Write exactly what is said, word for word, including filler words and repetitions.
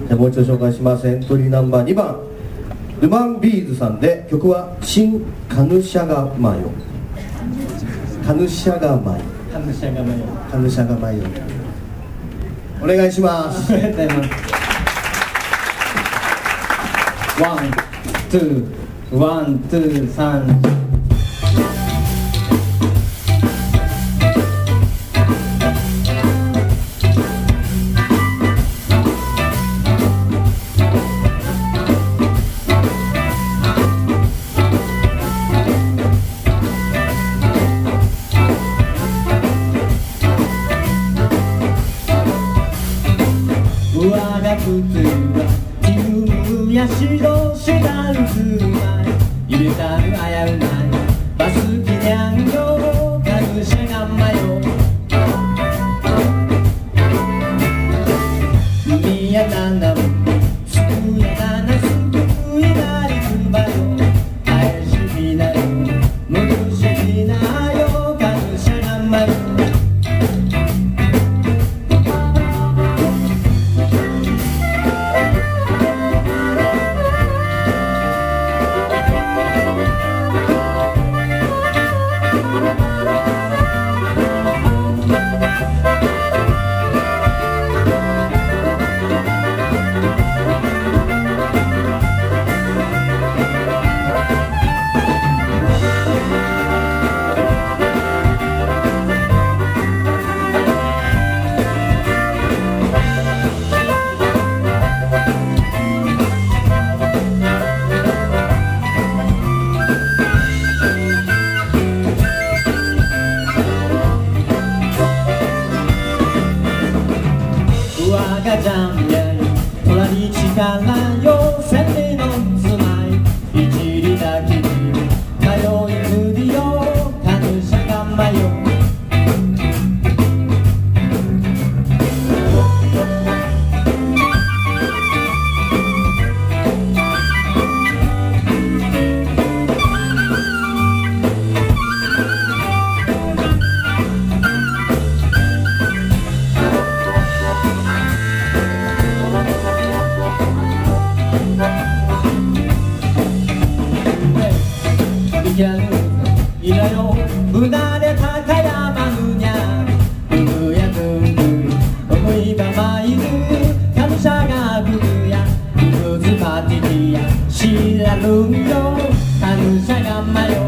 じゃあもう一度紹介します。エントリーナンバーにばん、ルマンビーズさんで、曲は新カヌシャガマヨ。カヌシャガマヨ。 カヌシャガマヨ。 カヌシャガマヨ。お願いします。 ありがとうございます。ワン、ツー、ワン、ツー、サン。我が靴は自分や白シュダルズマイ揺れたる危うないバスキニャンよカヌシャガマヨ海や七海すくや七すくいなりくばよ返しびなよ戻しびなよカヌシャガマヨ我がジャンヤイ虎に力よ千里の住まい一里だけに通いくりよカヌシャガマヨいらよ船で高山ぬにゃブブやブンブ思いばまいるカヌシャガブブやブブズパティティや知らるんよカヌシャガマヨ